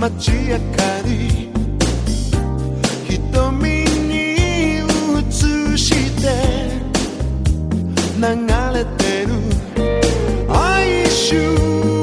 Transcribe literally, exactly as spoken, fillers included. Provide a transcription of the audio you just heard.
街明かり瞳に映して流れてる哀愁